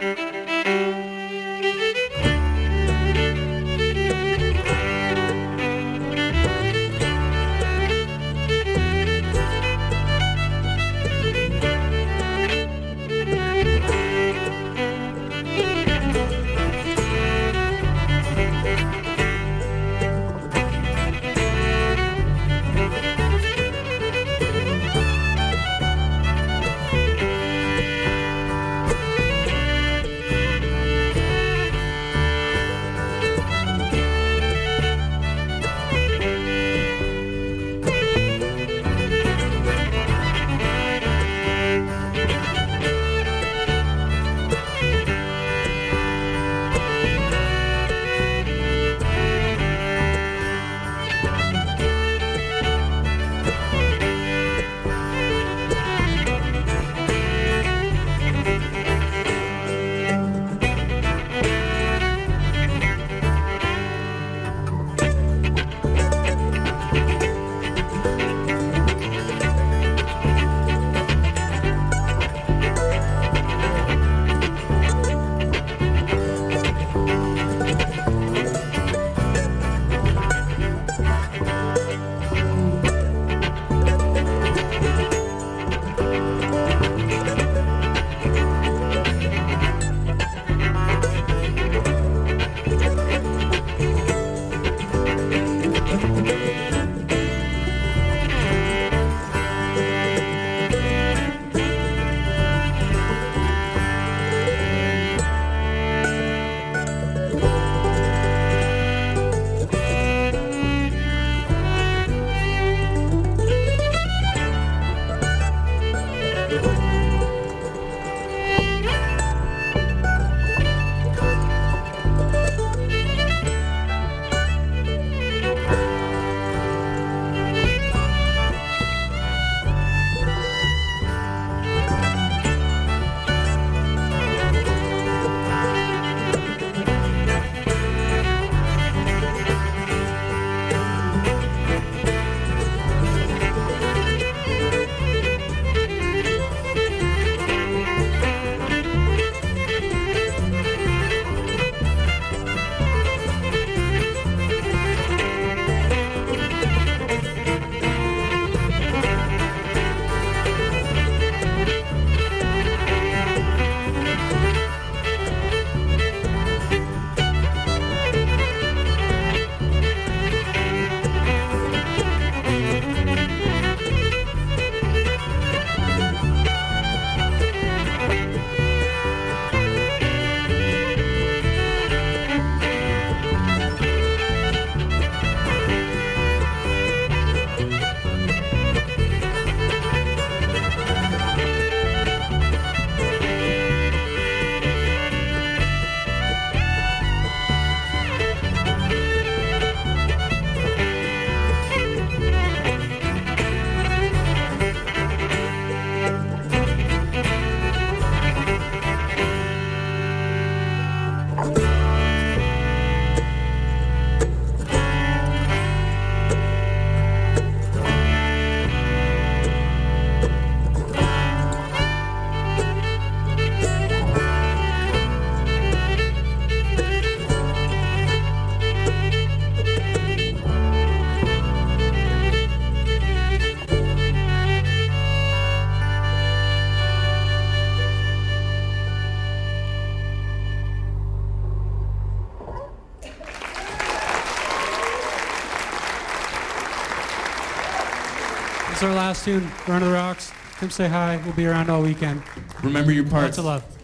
It's our last tune, Run to the Rocks. Come say hi. We'll be around all weekend. Remember your parts. Lots of love.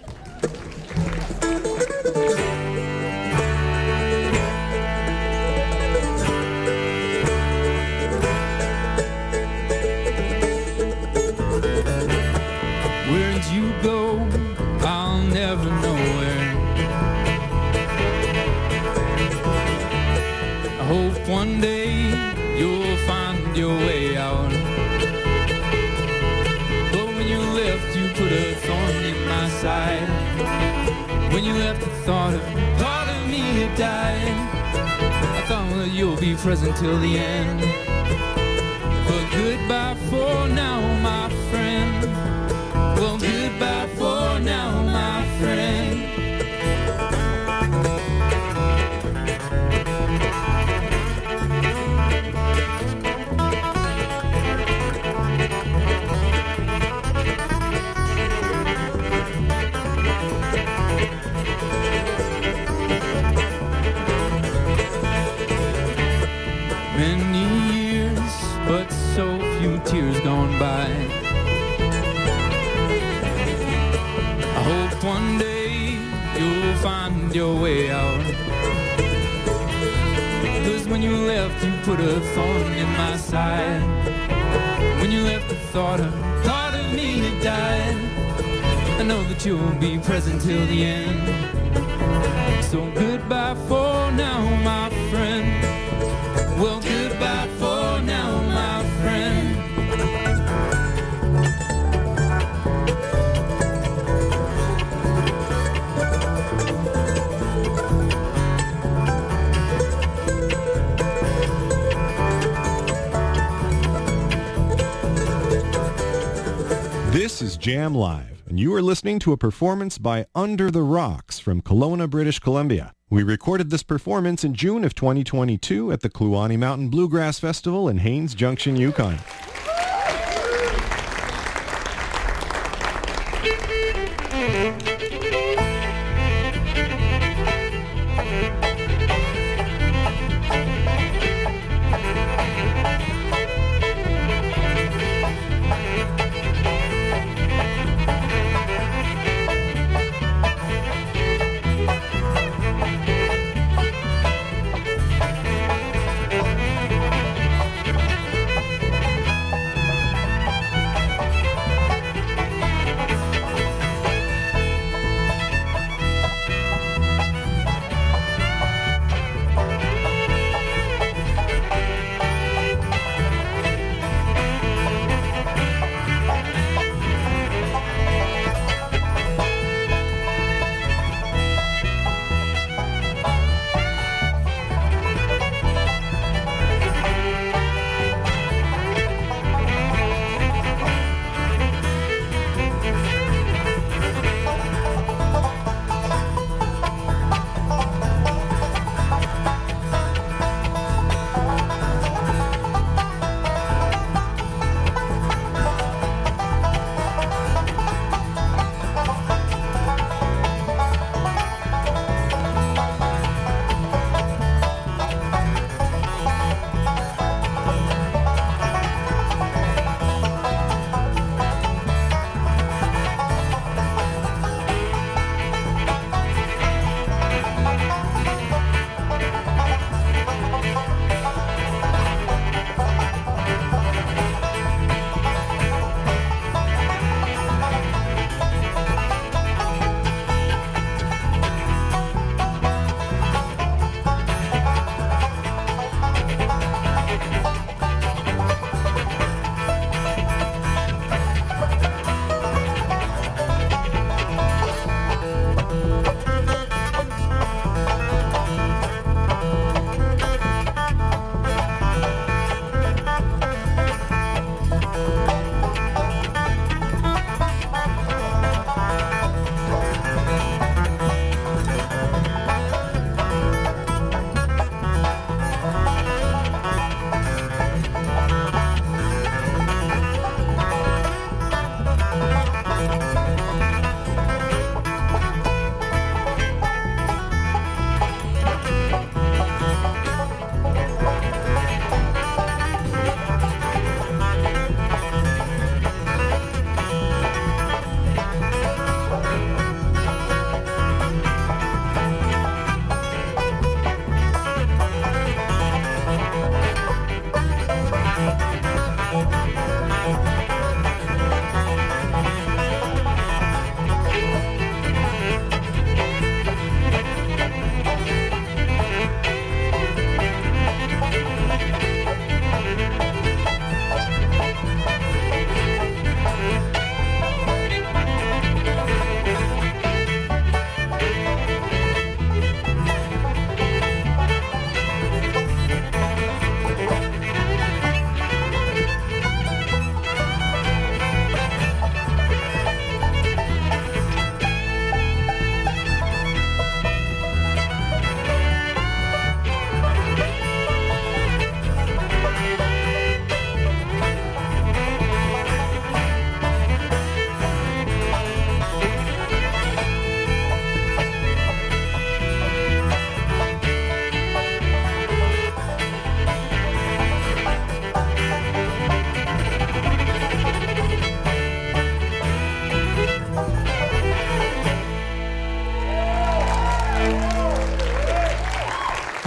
Where'd you go? I'll never know where. I hope one day you'll find your way out. But when you left, you put a thorn in my side. When you left, the thought of part of me had died. I thought that you'll be present till the end. But goodbye for now, my friend. Well, goodbye for now, my friend. find your way out. 'Cause when you left, you put a thorn in my side. When you left, the thought of me had died. I know that you'll be present till the end. So goodbye for now, my friend. Well, goodbye for now, my friend. This is Jam Live, and you are listening to a performance by Under the Rocks from Kelowna, British Columbia. We recorded this performance in June of 2022 at the Kluane Mountain Bluegrass Festival in Haines Junction, Yukon.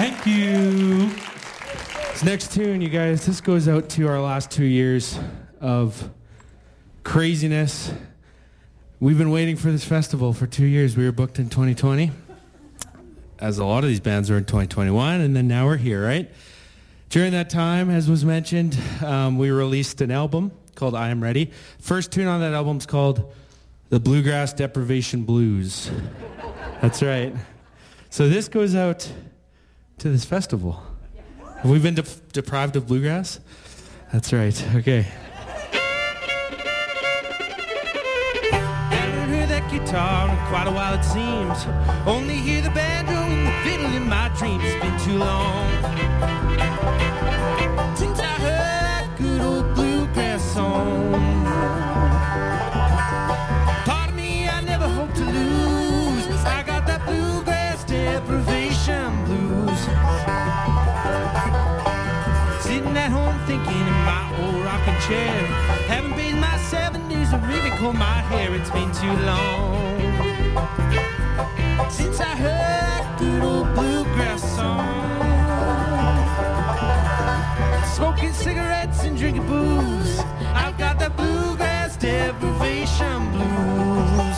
Thank you. This next tune, you guys, this goes out to our last 2 years of craziness. We've been waiting for this festival for 2 years. We were booked in 2020, as a lot of these bands were in 2021, and then now we're here, right? During that time, as was mentioned, we released an album called I Am Ready. First tune on that album is called The Bluegrass Deprivation Blues. That's right. So this goes out to this festival. Have we been deprived of bluegrass? That's right. Okay. Guitar in quite a while it seems. Only hear the banjo and the fiddle in my dreams. It's been too long since I heard that good old bluegrass song. Part of me I never hope to lose. I got that bluegrass deprivation blues. Sitting at home thinking in my old rocking chair. Haven't been my 70s or even combed my hair. It's been too long since I heard that good old bluegrass song. Smoking cigarettes and drinking booze. I've got that bluegrass deprivation blues.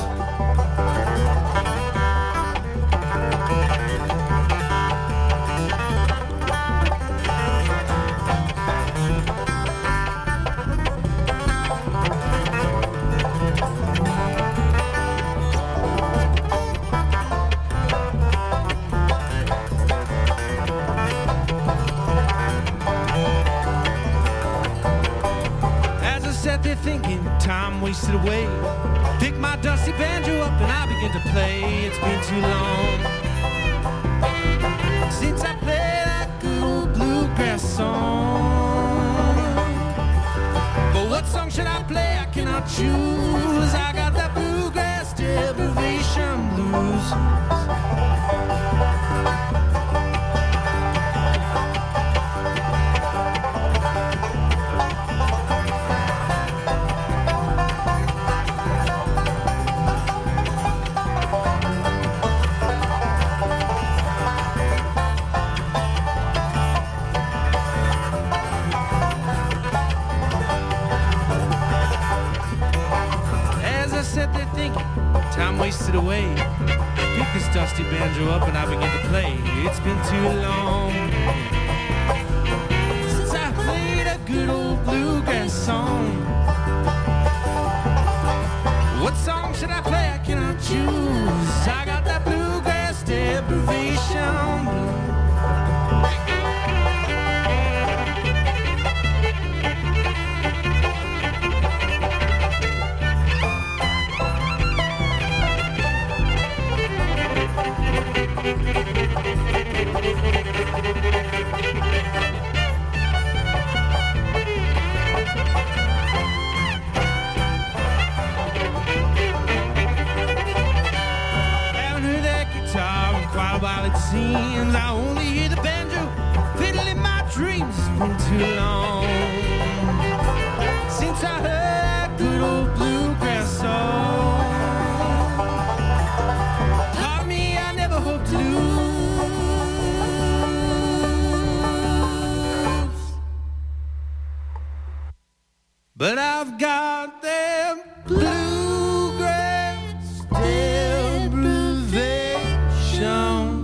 Thinking time wasted away. Pick my dusty banjo up and I begin to play. It's been too long since I played that good old bluegrass song. But what song should I play? I cannot choose. I got that bluegrass deprivation blues. Time wasted away. Pick this dusty banjo up and I begin to play. It's been too long since I played a good old bluegrass song. What song should I play? I cannot choose. I got that bluegrass deprivation blues. Seems I only hear the banjo fiddle in my dreams. It's been too long since I heard that good old bluegrass song. Part of me I never hoped to lose, but I've got them bluegrass deprivation.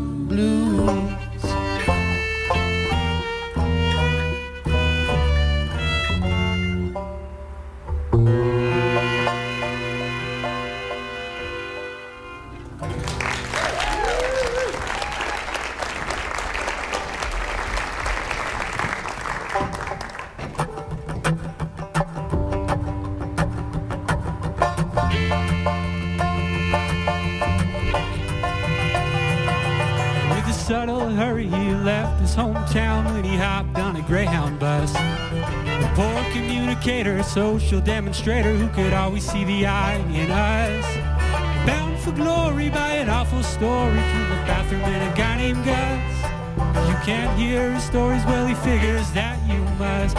Subtle hurry, he left his hometown when he hopped on a Greyhound bus. A poor communicator, social demonstrator who could always see the eye in us. Bound for glory by an awful story through the bathroom in a guy named Gus. You can't hear his stories, well he figures that you must.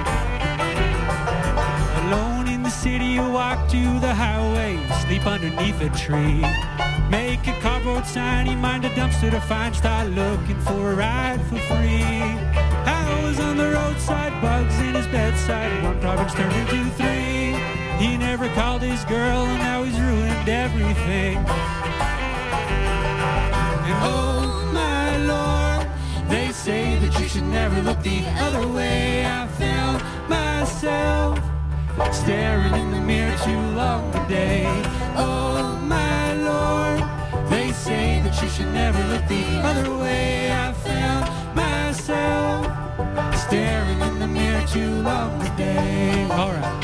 Alone in the city, you walk to the highway, sleep underneath a tree. Make a cardboard road sign, he mined a dumpster to find, start looking for a ride for free. I was on the roadside, bugs in his bedside, one problem's turned into three. He never called his girl, and now he's ruined everything. And oh my Lord, they say that you should never look the other way. I found myself staring in the mirror too long today. Oh my Lord, they say that you should never look the other way. I found myself staring in the mirror too long today. All right.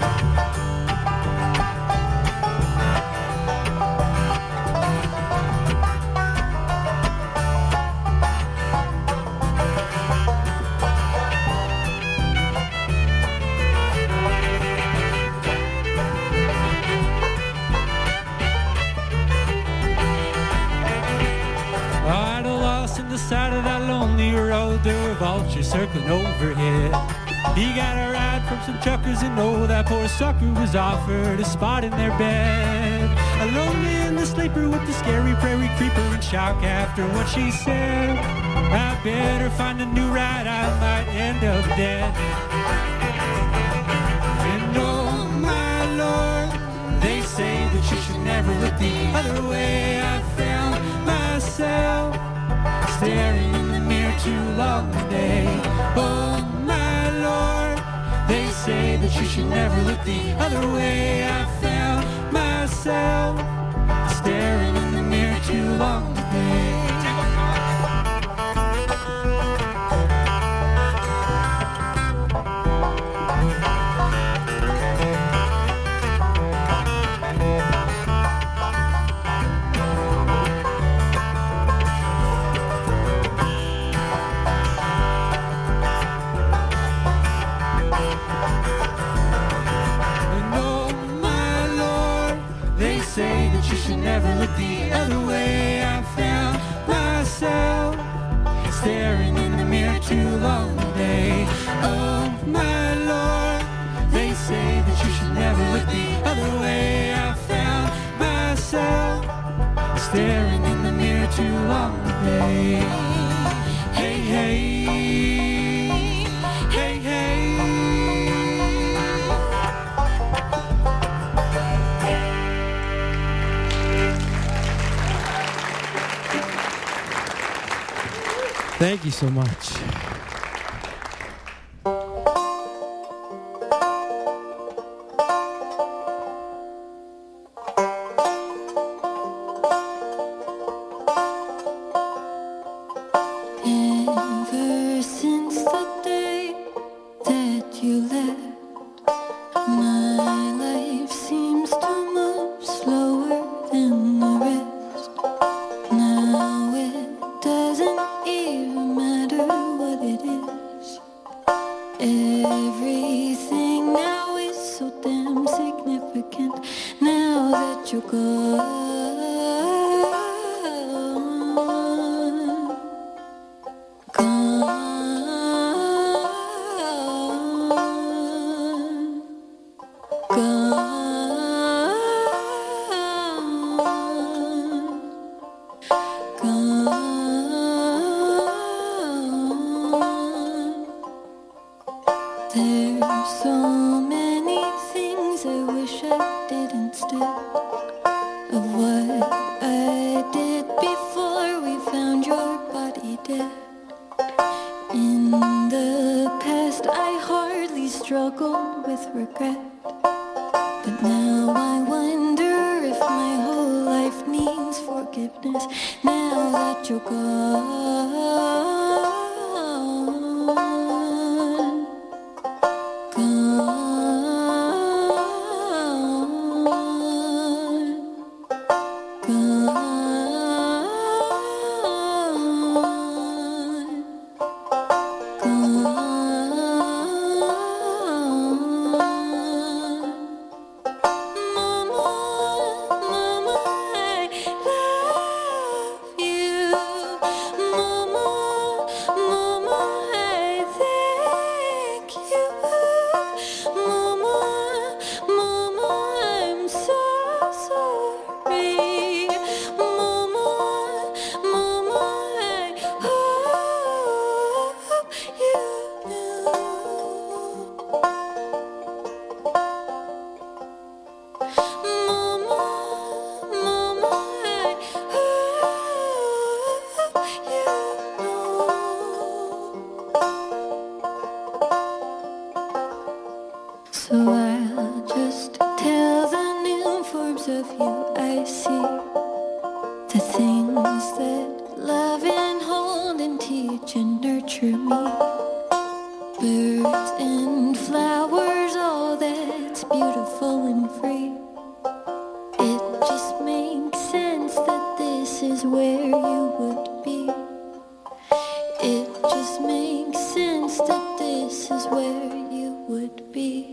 Side of that lonely road, there were vultures circling overhead. He got a ride from some truckers, and oh, that poor sucker was offered a spot in their bed. Alone in the sleeper with the scary prairie creeper in shock after what she said. I better find a new ride, I might end up dead. And oh my Lord, they say that you should never look the other way. I found myself staring in the mirror too long today. Oh my Lord, they say that you should never look the other way. I found myself staring in the mirror too long today. Never look the other way. I found myself staring in the mirror too long today. Oh my Lord, they say that you should never look the other way. I found myself staring in the mirror too long today. Hey, hey, hey, hey. Thank you so much. Ever since the day that you left, my life seems to move slower than the rest. Now it doesn't even matter what it is. Everything now is so damn significant now that you're gone. There's so many things I wish I did instead of what I did before we found your body dead. In the past I hardly struggled with regret, but now I wonder if my whole life needs forgiveness now that you're gone. Mama, is where you would be. It just makes sense that this is where you would be.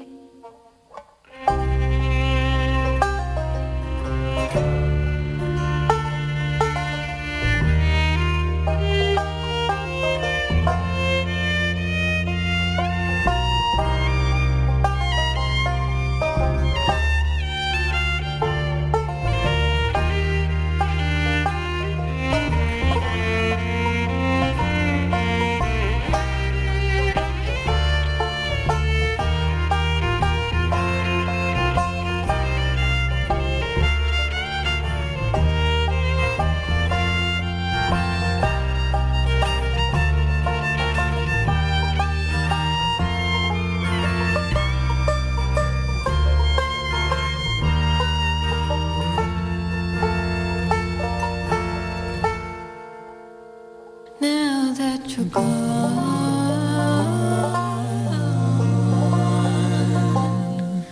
Now that you're gone,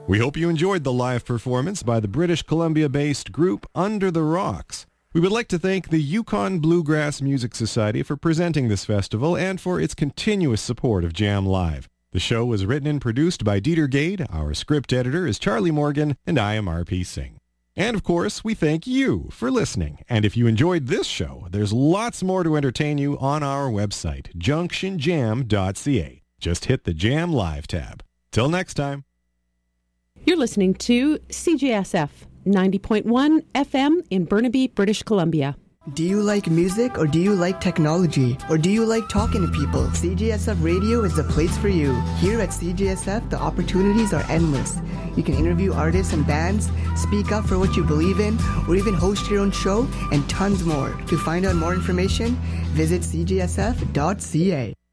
We hope you enjoyed the live performance by the British Columbia-based group Under the Rocks. We would like to thank the Yukon Bluegrass Music Society for presenting this festival and for its continuous support of Jam Live. The show was written and produced by Dieter Gade, our script editor is Charlie Morgan, and I am R.P. Singh. And of course, we thank you for listening. And if you enjoyed this show, there's lots more to entertain you on our website, junctionjam.ca. Just hit the Jam Live tab. Till next time. You're listening to CJSF 90.1 FM in Burnaby, British Columbia. Do you like music or do you like technology? Or do you like talking to people? CJSF Radio is the place for you. Here at CJSF, the opportunities are endless. You can interview artists and bands, speak up for what you believe in, or even host your own show, and tons more. To find out more information, visit cjsf.ca.